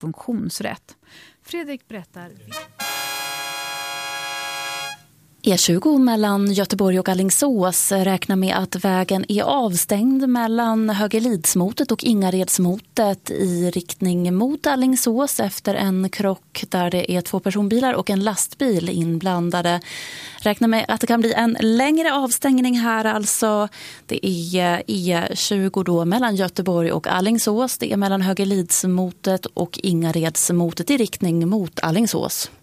funktionsrätt. Fredrik berättar. E20 mellan Göteborg och Alingsås räknar med att vägen är avstängd mellan Högelidsmotet och Ingaredsmotet i riktning mot Alingsås efter en krock där det är 2 personbilar och en lastbil inblandade. Räknar med att det kan bli en längre avstängning här alltså. Det är E20 då mellan Göteborg och Alingsås. Det är mellan Högelidsmotet och Ingaredsmotet i riktning mot Alingsås.